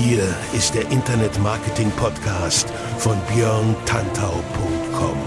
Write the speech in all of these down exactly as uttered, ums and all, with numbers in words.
Hier ist der Internet-Marketing-Podcast von björn tantau punkt com.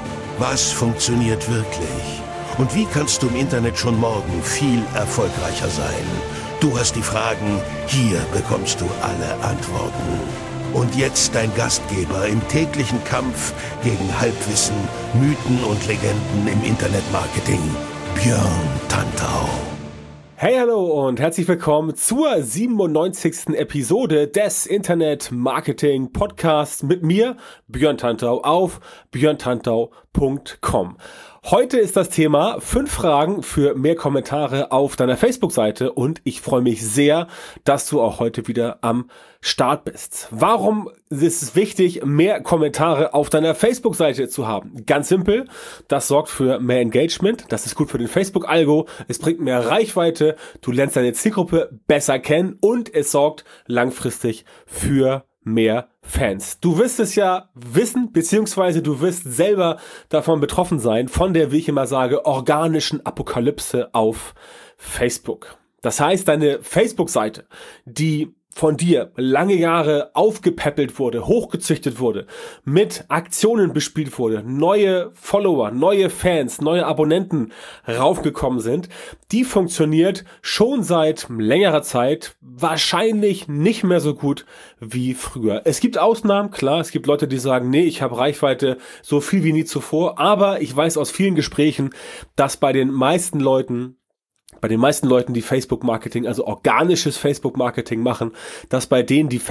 Was funktioniert wirklich? Und wie kannst du im Internet schon morgen viel erfolgreicher sein? Du hast die Fragen, hier bekommst du alle Antworten. Und jetzt dein Gastgeber im täglichen Kampf gegen Halbwissen, Mythen und Legenden im Internetmarketing, Björn Tantau. Hey, hallo und herzlich willkommen zur siebenundneunzigsten Episode des Internet Marketing Podcasts mit mir, Björn Tantau, auf björn tantau punkt com. Heute ist das Thema fünf Fragen für mehr Kommentare auf deiner Facebook-Seite und ich freue mich sehr, dass du auch heute wieder am Start bist. Warum ist es wichtig, mehr Kommentare auf deiner Facebook-Seite zu haben? Ganz simpel, das sorgt für mehr Engagement, das ist gut für den Facebook-Algo, es bringt mehr Reichweite, du lernst deine Zielgruppe besser kennen und es sorgt langfristig für mehr Fans. Du wirst es ja wissen, beziehungsweise du wirst selber davon betroffen sein, von der, wie ich immer sage, organischen Apokalypse auf Facebook. Das heißt, deine Facebook-Seite, die von dir lange Jahre aufgepäppelt wurde, hochgezüchtet wurde, mit Aktionen bespielt wurde, neue Follower, neue Fans, neue Abonnenten raufgekommen sind, die funktioniert schon seit längerer Zeit wahrscheinlich nicht mehr so gut wie früher. Es gibt Ausnahmen, klar, es gibt Leute, die sagen, nee, ich habe Reichweite so viel wie nie zuvor, aber ich weiß aus vielen Gesprächen, dass bei den meisten Leuten Bei den meisten Leuten, die Facebook-Marketing, also organisches Facebook-Marketing machen, dass bei denen die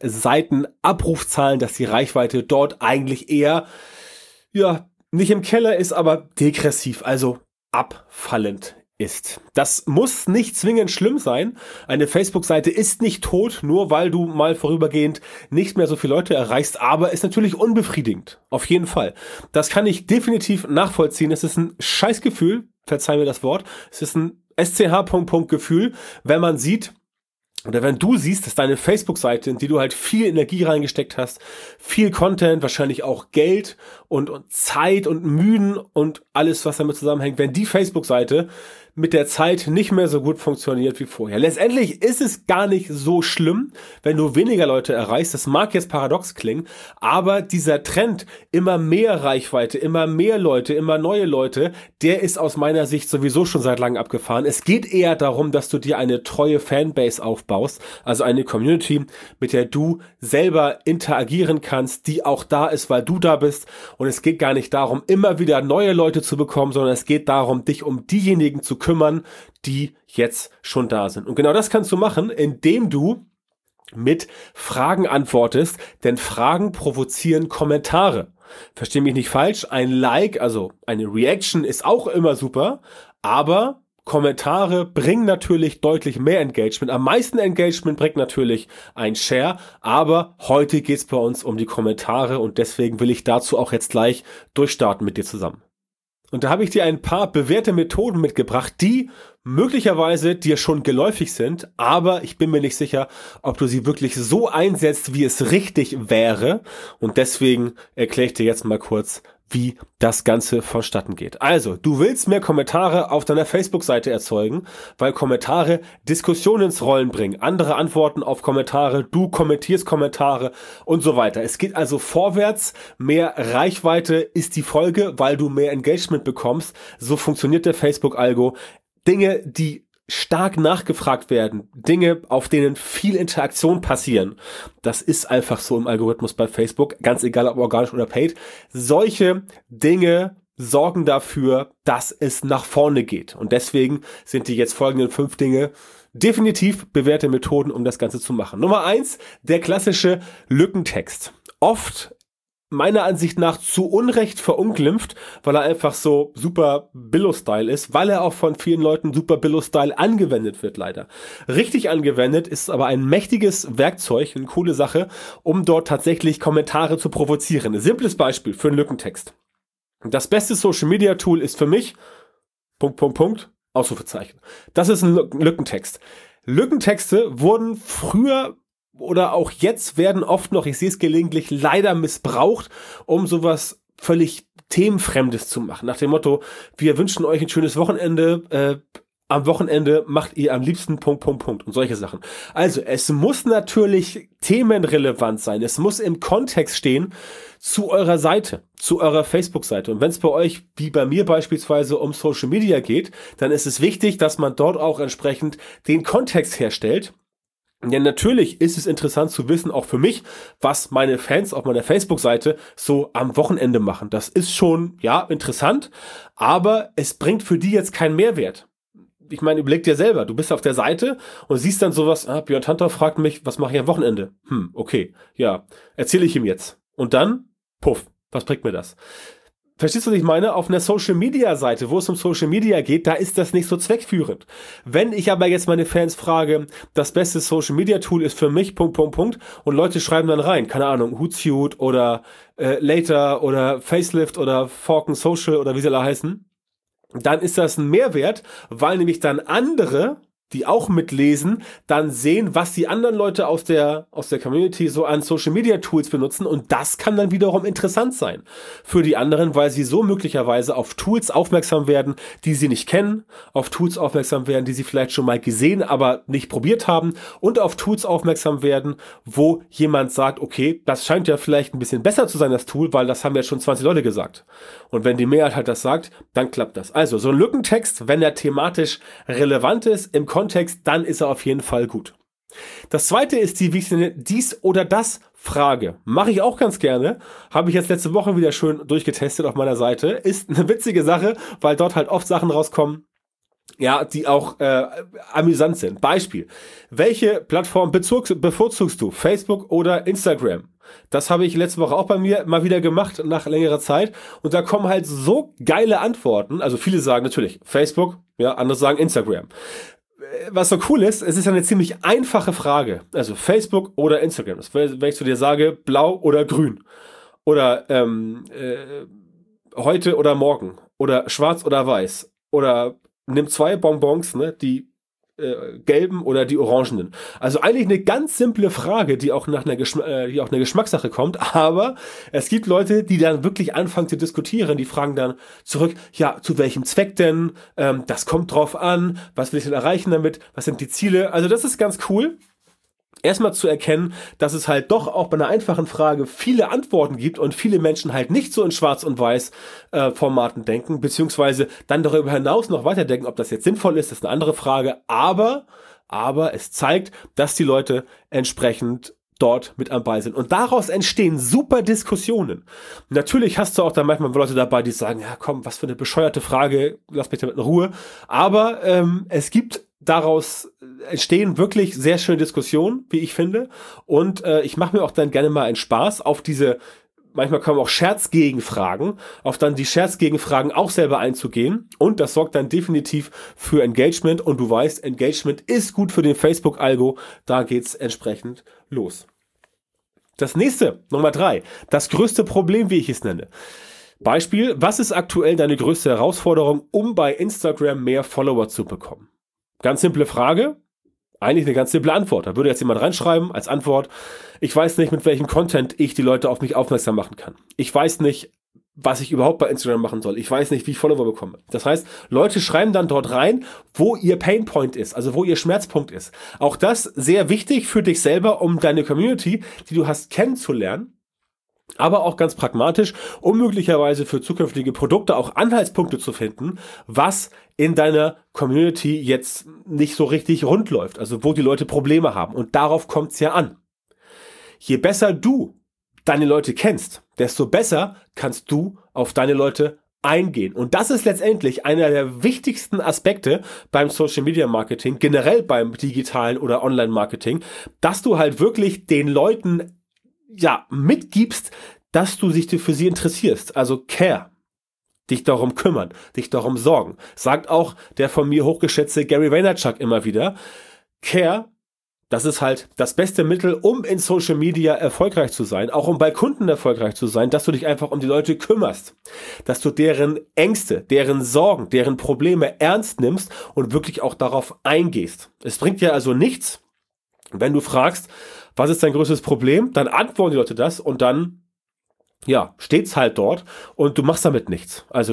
Facebook-Seiten-Abrufzahlen, dass die Reichweite dort eigentlich eher, ja, nicht im Keller ist, aber degressiv, also abfallend ist. Das muss nicht zwingend schlimm sein. Eine Facebook-Seite ist nicht tot, nur weil du mal vorübergehend nicht mehr so viele Leute erreichst, aber ist natürlich unbefriedigend. Auf jeden Fall. Das kann ich definitiv nachvollziehen. Es ist ein Scheißgefühl, verzeih mir das Wort, es ist ein S C H-Gefühl, wenn man sieht, oder wenn du siehst, dass deine Facebook-Seite, in die du halt viel Energie reingesteckt hast, viel Content, wahrscheinlich auch Geld und, und Zeit und Mühen und alles, was damit zusammenhängt, wenn die Facebook-Seite mit der Zeit nicht mehr so gut funktioniert wie vorher. Letztendlich ist es gar nicht so schlimm, wenn du weniger Leute erreichst. Das mag jetzt paradox klingen, aber dieser Trend, immer mehr Reichweite, immer mehr Leute, immer neue Leute, der ist aus meiner Sicht sowieso schon seit langem abgefahren. Es geht eher darum, dass du dir eine treue Fanbase aufbaust, also eine Community, mit der du selber interagieren kannst, die auch da ist, weil du da bist. Und es geht gar nicht darum, immer wieder neue Leute zu bekommen, sondern es geht darum, dich um diejenigen zu kümmern, die jetzt schon da sind. Und genau das kannst du machen, indem du mit Fragen antwortest, denn Fragen provozieren Kommentare. Versteh mich nicht falsch, ein Like, also eine Reaction ist auch immer super, aber Kommentare bringen natürlich deutlich mehr Engagement. Am meisten Engagement bringt natürlich ein Share, aber heute geht's bei uns um die Kommentare und deswegen will ich dazu auch jetzt gleich durchstarten mit dir zusammen. Und da habe ich dir ein paar bewährte Methoden mitgebracht, die möglicherweise dir schon geläufig sind, aber ich bin mir nicht sicher, ob du sie wirklich so einsetzt, wie es richtig wäre. Und deswegen erkläre ich dir jetzt mal kurz, wie das Ganze vonstatten geht. Also, du willst mehr Kommentare auf deiner Facebook-Seite erzeugen, weil Kommentare Diskussionen ins Rollen bringen, andere antworten auf Kommentare, du kommentierst Kommentare und so weiter. Es geht also vorwärts, mehr Reichweite ist die Folge, weil du mehr Engagement bekommst. So funktioniert der Facebook-Algo. Dinge, die stark nachgefragt werden, Dinge, auf denen viel Interaktion passieren. Das ist einfach so im Algorithmus bei Facebook, ganz egal ob organisch oder paid. Solche Dinge sorgen dafür, dass es nach vorne geht. Und deswegen sind die jetzt folgenden fünf Dinge definitiv bewährte Methoden, um das Ganze zu machen. Nummer eins, der klassische Lückentext. Oft meiner Ansicht nach zu Unrecht verunglimpft, weil er einfach so super Billo-Style ist, weil er auch von vielen Leuten super Billo-Style angewendet wird, leider. Richtig angewendet ist aber ein mächtiges Werkzeug, eine coole Sache, um dort tatsächlich Kommentare zu provozieren. Ein simples Beispiel für einen Lückentext. Das beste Social-Media-Tool ist für mich Punkt, Punkt, Punkt, Ausrufezeichen. Das ist ein Lückentext. Lückentexte wurden früher oder auch jetzt werden oft noch, ich sehe es gelegentlich, leider missbraucht, um sowas völlig Themenfremdes zu machen. Nach dem Motto, wir wünschen euch ein schönes Wochenende, äh, am Wochenende macht ihr am liebsten Punkt, Punkt, Punkt und solche Sachen. Also es muss natürlich themenrelevant sein. Es muss im Kontext stehen zu eurer Seite, zu eurer Facebook-Seite. Und wenn es bei euch, wie bei mir beispielsweise, um Social Media geht, dann ist es wichtig, dass man dort auch entsprechend den Kontext herstellt. Ja, natürlich ist es interessant zu wissen, auch für mich, was meine Fans auf meiner Facebook-Seite so am Wochenende machen. Das ist schon, ja, interessant, aber es bringt für die jetzt keinen Mehrwert. Ich meine, überleg dir selber, du bist auf der Seite und siehst dann sowas, ah, Björn Tantau fragt mich, was mache ich am Wochenende? Hm, okay, ja, erzähle ich ihm jetzt. Und dann, puff, was bringt mir das? Verstehst du, was ich meine? Auf einer Social-Media-Seite, wo es um Social Media geht, da ist das nicht so zweckführend. Wenn ich aber jetzt meine Fans frage, das beste Social-Media-Tool ist für mich, Punkt, Punkt, Punkt, und Leute schreiben dann rein, keine Ahnung, Hootsuite oder äh, Later oder Facelift oder Falcon Social oder wie sie alle heißen, dann ist das ein Mehrwert, weil nämlich dann andere, die auch mitlesen, dann sehen, was die anderen Leute aus der, aus der Community so an Social Media Tools benutzen, und das kann dann wiederum interessant sein für die anderen, weil sie so möglicherweise auf Tools aufmerksam werden, die sie nicht kennen, auf Tools aufmerksam werden, die sie vielleicht schon mal gesehen, aber nicht probiert haben, und auf Tools aufmerksam werden, wo jemand sagt, okay, das scheint ja vielleicht ein bisschen besser zu sein, das Tool, weil das haben ja schon zwanzig Leute gesagt. Und wenn die Mehrheit halt das sagt, dann klappt das. Also so ein Lückentext, wenn er thematisch relevant ist, im Kontext, dann ist er auf jeden Fall gut. Das zweite ist die, wie ich nenne, dies oder das Frage. Mache ich auch ganz gerne. Habe ich jetzt letzte Woche wieder schön durchgetestet auf meiner Seite. Ist eine witzige Sache, weil dort halt oft Sachen rauskommen, ja, die auch äh, amüsant sind. Beispiel: Welche Plattform bezugst, bevorzugst du? Facebook oder Instagram? Das habe ich letzte Woche auch bei mir mal wieder gemacht, nach längerer Zeit. Und da kommen halt so geile Antworten. Also viele sagen natürlich Facebook, ja, andere sagen Instagram. Was so cool ist, es ist eine ziemlich einfache Frage. Also Facebook oder Instagram. Das, wenn ich zu dir sage, blau oder grün. Oder ähm, äh, heute oder morgen. Oder schwarz oder weiß. Oder nimm zwei Bonbons, ne, die äh, gelben oder die orangenen. Also eigentlich eine ganz simple Frage, die auch nach einer Geschm- äh, die auch eine Geschmackssache kommt, aber es gibt Leute, die dann wirklich anfangen zu diskutieren, die fragen dann zurück, ja, zu welchem Zweck denn? Ähm, das kommt drauf an, was will ich denn erreichen damit? Was sind die Ziele? Also das ist ganz cool. Erstmal zu erkennen, dass es halt doch auch bei einer einfachen Frage viele Antworten gibt und viele Menschen halt nicht so in Schwarz- und Weiß äh, Formaten denken, beziehungsweise dann darüber hinaus noch weiterdenken, ob das jetzt sinnvoll ist, das ist eine andere Frage, aber, aber es zeigt, dass die Leute entsprechend dort mit am Ball sind. Und daraus entstehen super Diskussionen. Natürlich hast du auch dann manchmal Leute dabei, die sagen, ja komm, was für eine bescheuerte Frage, lass mich damit in Ruhe. Aber ähm, es gibt daraus entstehen wirklich sehr schöne Diskussionen, wie ich finde. Und äh, ich mache mir auch dann gerne mal einen Spaß auf diese, manchmal kommen auch Scherzgegenfragen, auf dann die Scherzgegenfragen auch selber einzugehen. Und das sorgt dann definitiv für Engagement. Und du weißt, Engagement ist gut für den Facebook-Algo. Da geht's entsprechend los. Das nächste, Nummer drei, das größte Problem, wie ich es nenne. Beispiel: Was ist aktuell deine größte Herausforderung, um bei Instagram mehr Follower zu bekommen? Ganz simple Frage, eigentlich eine ganz simple Antwort. Da würde jetzt jemand reinschreiben als Antwort: Ich weiß nicht, mit welchem Content ich die Leute auf mich aufmerksam machen kann. Ich weiß nicht, was ich überhaupt bei Instagram machen soll. Ich weiß nicht, wie ich Follower bekomme. Das heißt, Leute schreiben dann dort rein, wo ihr Painpoint ist, also wo ihr Schmerzpunkt ist. Auch das sehr wichtig für dich selber, um deine Community, die du hast, kennenzulernen. Aber auch ganz pragmatisch, um möglicherweise für zukünftige Produkte auch Anhaltspunkte zu finden, was in deiner Community jetzt nicht so richtig rund läuft, also wo die Leute Probleme haben. Und darauf kommt es ja an. Je besser du deine Leute kennst, desto besser kannst du auf deine Leute eingehen. Und das ist letztendlich einer der wichtigsten Aspekte beim Social Media Marketing, generell beim digitalen oder Online Marketing, dass du halt wirklich den Leuten ja, mitgibst, dass du dich für sie interessierst. Also care. Dich darum kümmern, dich darum sorgen. Sagt auch der von mir hochgeschätzte Gary Vaynerchuk immer wieder. Care, das ist halt das beste Mittel, um in Social Media erfolgreich zu sein, auch um bei Kunden erfolgreich zu sein, dass du dich einfach um die Leute kümmerst. Dass du deren Ängste, deren Sorgen, deren Probleme ernst nimmst und wirklich auch darauf eingehst. Es bringt dir also nichts, wenn du fragst, was ist dein größtes Problem? Dann antworten die Leute das und dann, ja, steht's halt dort und du machst damit nichts. Also du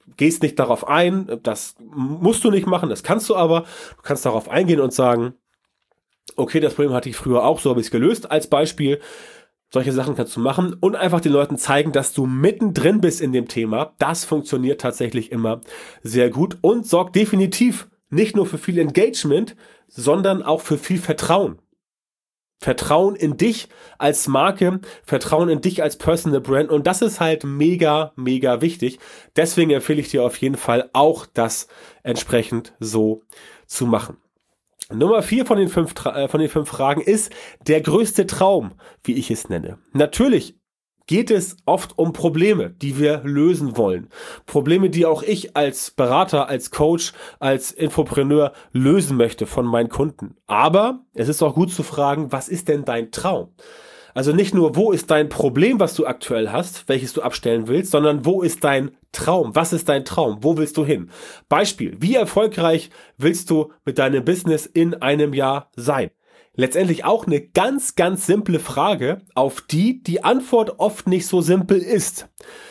gehst nicht darauf ein, das musst du nicht machen, das kannst du aber, du kannst darauf eingehen und sagen, okay, das Problem hatte ich früher auch, so habe ich es gelöst, als Beispiel. Solche Sachen kannst du machen und einfach den Leuten zeigen, dass du mittendrin bist in dem Thema. Das funktioniert tatsächlich immer sehr gut und sorgt definitiv nicht nur für viel Engagement, sondern auch für viel Vertrauen. Vertrauen in dich als Marke, Vertrauen in dich als Personal Brand und das ist halt mega, mega wichtig. Deswegen empfehle ich dir auf jeden Fall auch, das entsprechend so zu machen. Nummer vier von den fünf, äh, von den fünf Fragen ist der größte Traum, wie ich es nenne. Natürlich geht es oft um Probleme, die wir lösen wollen. Probleme, die auch ich als Berater, als Coach, als Infopreneur lösen möchte von meinen Kunden. Aber es ist auch gut zu fragen, was ist denn dein Traum? Also nicht nur, wo ist dein Problem, was du aktuell hast, welches du abstellen willst, sondern wo ist dein Traum? Was ist dein Traum? Wo willst du hin? Beispiel, wie erfolgreich willst du mit deinem Business in einem Jahr sein? Letztendlich auch eine ganz, ganz simple Frage, auf die die Antwort oft nicht so simpel ist,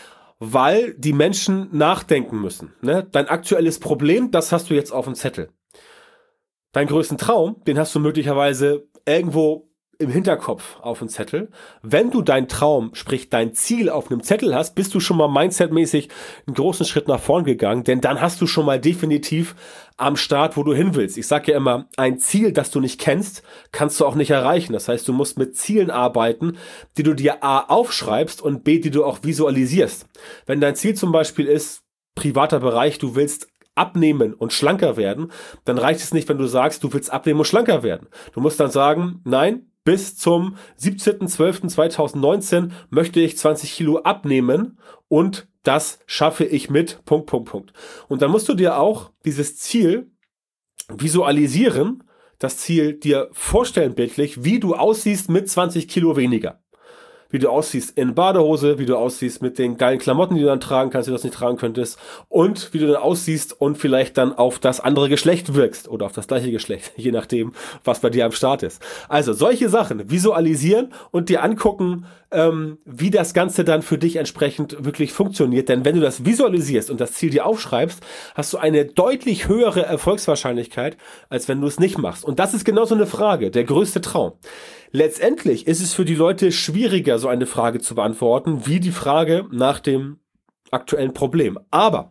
weil die Menschen nachdenken müssen. Ne? Dein aktuelles Problem, das hast du jetzt auf dem Zettel. Deinen größten Traum, den hast du möglicherweise irgendwo im Hinterkopf auf dem Zettel. Wenn du deinen Traum, sprich dein Ziel auf einem Zettel hast, bist du schon mal mindsetmäßig einen großen Schritt nach vorn gegangen, denn dann hast du schon mal definitiv am Start, wo du hin willst. Ich sage ja immer, ein Ziel, das du nicht kennst, kannst du auch nicht erreichen. Das heißt, du musst mit Zielen arbeiten, die du dir A aufschreibst und B, die du auch visualisierst. Wenn dein Ziel zum Beispiel ist, privater Bereich, du willst abnehmen und schlanker werden, dann reicht es nicht, wenn du sagst, du willst abnehmen und schlanker werden. Du musst dann sagen, nein, bis zum siebzehnten zwölften zweitausendneunzehn möchte ich zwanzig Kilo abnehmen und das schaffe ich mit Punkt, Punkt, Punkt. Und dann musst du dir auch dieses Ziel visualisieren, das Ziel dir vorstellen bildlich, wie du aussiehst mit zwanzig Kilo weniger. Wie du aussiehst in Badehose, wie du aussiehst mit den geilen Klamotten, die du dann tragen kannst, die du das nicht tragen könntest und wie du dann aussiehst und vielleicht dann auf das andere Geschlecht wirkst oder auf das gleiche Geschlecht, je nachdem, was bei dir am Start ist. Also solche Sachen visualisieren und dir angucken, ähm, wie das Ganze dann für dich entsprechend wirklich funktioniert. Denn wenn du das visualisierst und das Ziel dir aufschreibst, hast du eine deutlich höhere Erfolgswahrscheinlichkeit, als wenn du es nicht machst. Und das ist genau so eine Frage, der größte Traum. Letztendlich ist es für die Leute schwieriger, so eine Frage zu beantworten, wie die Frage nach dem aktuellen Problem. Aber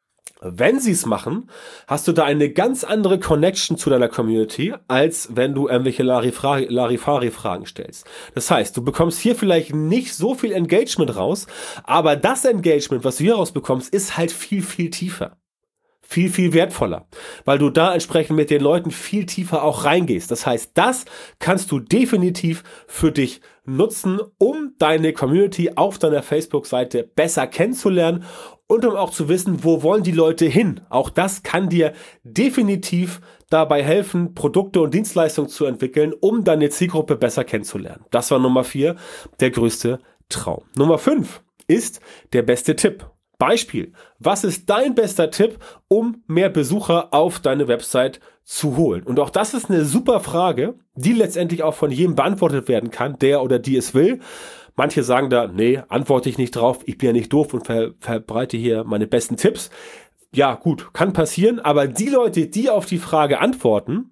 wenn sie es machen, hast du da eine ganz andere Connection zu deiner Community, als wenn du irgendwelche Larifari-Fragen stellst. Das heißt, du bekommst hier vielleicht nicht so viel Engagement raus, aber das Engagement, was du hier rausbekommst, ist halt viel, viel tiefer. Viel, viel wertvoller, weil du da entsprechend mit den Leuten viel tiefer auch reingehst. Das heißt, das kannst du definitiv für dich nutzen, um deine Community auf deiner Facebook-Seite besser kennenzulernen und um auch zu wissen, wo wollen die Leute hin. Auch das kann dir definitiv dabei helfen, Produkte und Dienstleistungen zu entwickeln, um deine Zielgruppe besser kennenzulernen. Das war Nummer vier, der größte Traum. Nummer fünf ist der beste Tipp. Beispiel, was ist dein bester Tipp, um mehr Besucher auf deine Website zu holen? Und auch das ist eine super Frage, die letztendlich auch von jedem beantwortet werden kann, der oder die es will. Manche sagen da, nee, antworte ich nicht drauf, ich bin ja nicht doof und ver- verbreite hier meine besten Tipps. Ja, gut, kann passieren, aber die Leute, die auf die Frage antworten,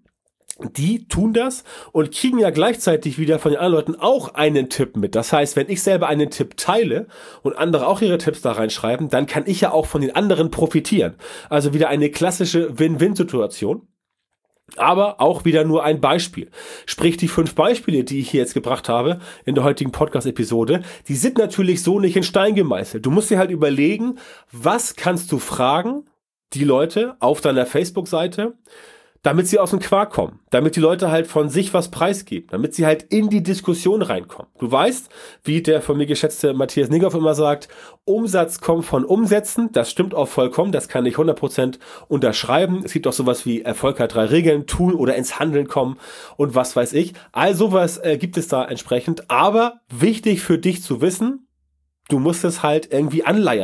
die tun das und kriegen ja gleichzeitig wieder von den anderen Leuten auch einen Tipp mit. Das heißt, wenn ich selber einen Tipp teile und andere auch ihre Tipps da reinschreiben, dann kann ich ja auch von den anderen profitieren. Also wieder eine klassische Win-Win-Situation. Aber auch wieder nur ein Beispiel. Sprich, die fünf Beispiele, die ich hier jetzt gebracht habe in der heutigen Podcast-Episode, die sind natürlich so nicht in Stein gemeißelt. Du musst dir halt überlegen, was kannst du fragen, die Leute auf deiner Facebook-Seite, damit sie aus dem Quark kommen, damit die Leute halt von sich was preisgeben, damit sie halt in die Diskussion reinkommen. Du weißt, wie der von mir geschätzte Matthias Nighoff immer sagt, Umsatz kommt von Umsätzen, das stimmt auch vollkommen, das kann ich hundert Prozent unterschreiben. Es gibt auch sowas wie Erfolg hat drei Regeln, tun oder ins Handeln kommen und was weiß ich. All sowas äh, gibt es da entsprechend, aber wichtig für dich zu wissen, du musst es halt irgendwie anleiern.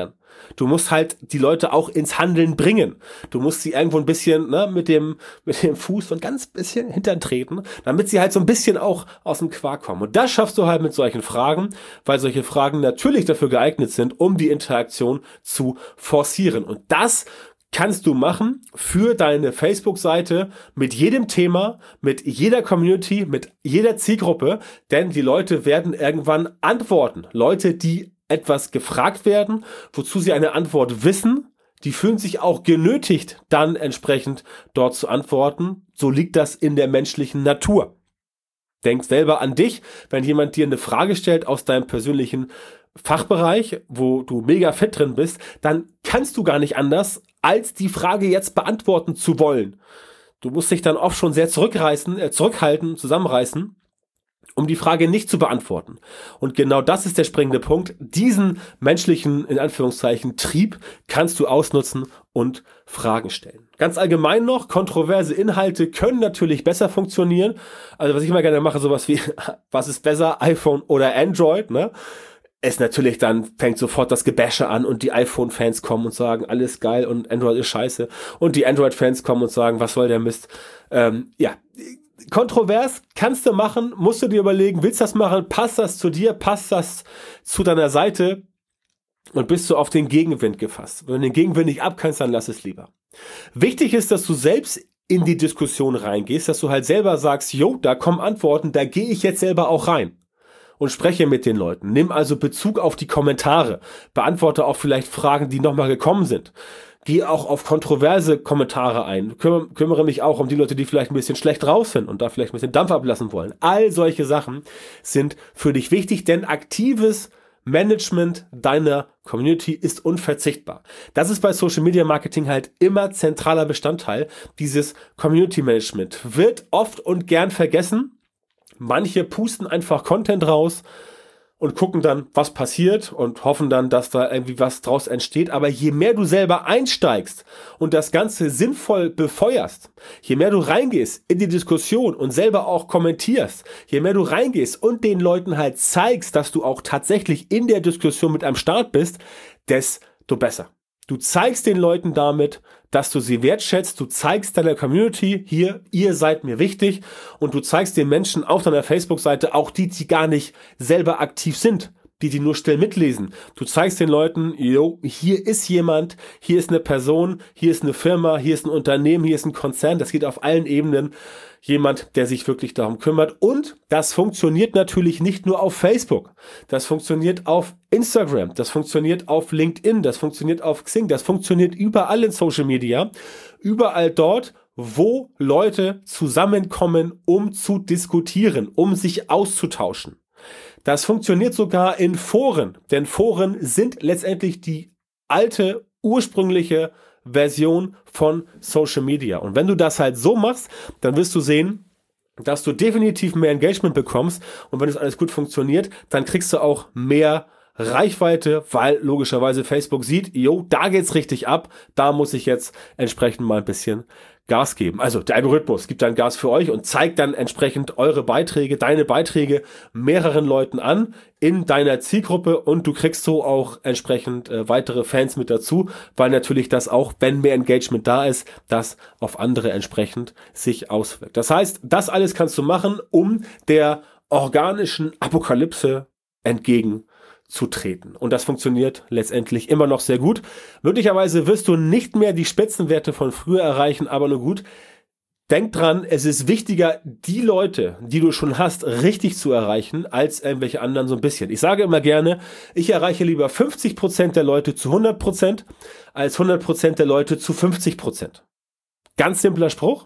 Du musst halt die Leute auch ins Handeln bringen. Du musst sie irgendwo ein bisschen ne, mit dem mit dem Fuß so ein ganz bisschen hintern treten, damit sie halt so ein bisschen auch aus dem Quark kommen. Und das schaffst du halt mit solchen Fragen, weil solche Fragen natürlich dafür geeignet sind, um die Interaktion zu forcieren. Und das kannst du machen für deine Facebook-Seite mit jedem Thema, mit jeder Community, mit jeder Zielgruppe, denn die Leute werden irgendwann antworten. Leute, die etwas gefragt werden, wozu sie eine Antwort wissen, die fühlen sich auch genötigt, dann entsprechend dort zu antworten. So liegt das in der menschlichen Natur. Denk selber an dich, wenn jemand dir eine Frage stellt aus deinem persönlichen Fachbereich, wo du mega fit drin bist, dann kannst du gar nicht anders, als die Frage jetzt beantworten zu wollen. Du musst dich dann oft schon sehr zurückreißen, äh, zurückhalten, zusammenreißen, um die Frage nicht zu beantworten. Und genau das ist der springende Punkt. Diesen menschlichen, in Anführungszeichen, Trieb kannst du ausnutzen und Fragen stellen. Ganz allgemein noch, kontroverse Inhalte können natürlich besser funktionieren. Also was ich immer gerne mache, sowas wie, was ist besser, iPhone oder Android, ne? Es natürlich dann fängt sofort das Gebäsche an und die iPhone-Fans kommen und sagen, alles geil und Android ist scheiße. Und die Android-Fans kommen und sagen, was soll der Mist? Ähm, ja, kontrovers kannst du machen, musst du dir überlegen, willst du das machen? Passt das zu dir? Passt das zu deiner Seite? Und bist du auf den Gegenwind gefasst? Wenn du den Gegenwind nicht abkannst, dann lass es lieber. Wichtig ist, dass du selbst in die Diskussion reingehst, dass du halt selber sagst, jo, da kommen Antworten, da gehe ich jetzt selber auch rein. Und spreche mit den Leuten. Nimm also Bezug auf die Kommentare. Beantworte auch vielleicht Fragen, die nochmal gekommen sind. Geh auch auf kontroverse Kommentare ein. Küm- kümmere mich auch um die Leute, die vielleicht ein bisschen schlecht drauf sind und da vielleicht ein bisschen Dampf ablassen wollen. All solche Sachen sind für dich wichtig, denn aktives Management deiner Community ist unverzichtbar. Das ist bei Social Media Marketing halt immer zentraler Bestandteil. Dieses Community Management wird oft und gern vergessen. Manche pusten einfach Content raus und gucken dann, was passiert und hoffen dann, dass da irgendwie was draus entsteht. Aber je mehr du selber einsteigst und das Ganze sinnvoll befeuerst, je mehr du reingehst in die Diskussion und selber auch kommentierst, je mehr du reingehst und den Leuten halt zeigst, dass du auch tatsächlich in der Diskussion mit am Start bist, desto besser. Du zeigst den Leuten damit, dass du sie wertschätzt, du zeigst deiner Community, hier, ihr seid mir wichtig und du zeigst den Menschen auf deiner Facebook-Seite, auch die, die gar nicht selber aktiv sind, die, die nur still mitlesen. Du zeigst den Leuten, jo, hier ist jemand, hier ist eine Person, hier ist eine Firma, hier ist ein Unternehmen, hier ist ein Konzern, das geht auf allen Ebenen. Jemand, der sich wirklich darum kümmert. Und das funktioniert natürlich nicht nur auf Facebook. Das funktioniert auf Instagram. Das funktioniert auf LinkedIn. Das funktioniert auf Xing. Das funktioniert überall in Social Media. Überall dort, wo Leute zusammenkommen, um zu diskutieren, um sich auszutauschen. Das funktioniert sogar in Foren. Denn Foren sind letztendlich die alte, ursprüngliche Version von Social Media. Und wenn du das halt so machst, dann wirst du sehen, dass du definitiv mehr Engagement bekommst. Und wenn das alles gut funktioniert, dann kriegst du auch mehr Reichweite, weil logischerweise Facebook sieht, jo, da geht's richtig ab, da muss ich jetzt entsprechend mal ein bisschen Gas geben. Also der Algorithmus gibt dann Gas für euch und zeigt dann entsprechend eure Beiträge, deine Beiträge mehreren Leuten an in deiner Zielgruppe und du kriegst so auch entsprechend äh, weitere Fans mit dazu, weil natürlich das auch, wenn mehr Engagement da ist, das auf andere entsprechend sich auswirkt. Das heißt, das alles kannst du machen, um der organischen Apokalypse entgegen zu treten. Und das funktioniert letztendlich immer noch sehr gut. Möglicherweise wirst du nicht mehr die Spitzenwerte von früher erreichen, aber nur gut. Denk dran, es ist wichtiger, die Leute, die du schon hast, richtig zu erreichen, als irgendwelche anderen so ein bisschen. Ich sage immer gerne, ich erreiche lieber fünfzig Prozent der Leute zu hundert Prozent, als hundert Prozent der Leute zu fünfzig Prozent. Ganz simpler Spruch.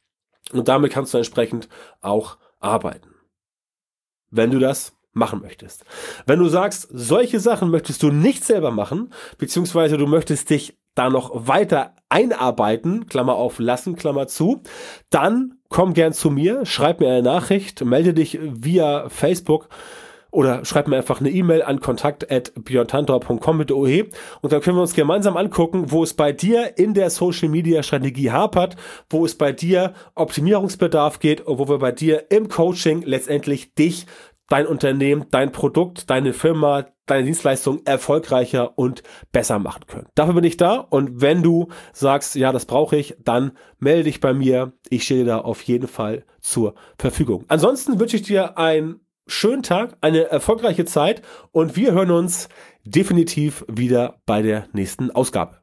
Und damit kannst du entsprechend auch arbeiten. Wenn du das machen möchtest. Wenn du sagst, solche Sachen möchtest du nicht selber machen, beziehungsweise du möchtest dich da noch weiter einarbeiten, Klammer auf, lassen, Klammer zu, dann komm gern zu mir, schreib mir eine Nachricht, melde dich via Facebook oder schreib mir einfach eine E-Mail an kontakt at björn tantau punkt com mit O E und dann können wir uns gemeinsam angucken, wo es bei dir in der Social Media Strategie hapert, wo es bei dir Optimierungsbedarf geht und wo wir bei dir im Coaching letztendlich dich dein Unternehmen, dein Produkt, deine Firma, deine Dienstleistung erfolgreicher und besser machen können. Dafür bin ich da und wenn du sagst, ja, das brauche ich, dann melde dich bei mir. Ich stehe dir da auf jeden Fall zur Verfügung. Ansonsten wünsche ich dir einen schönen Tag, eine erfolgreiche Zeit und wir hören uns definitiv wieder bei der nächsten Ausgabe.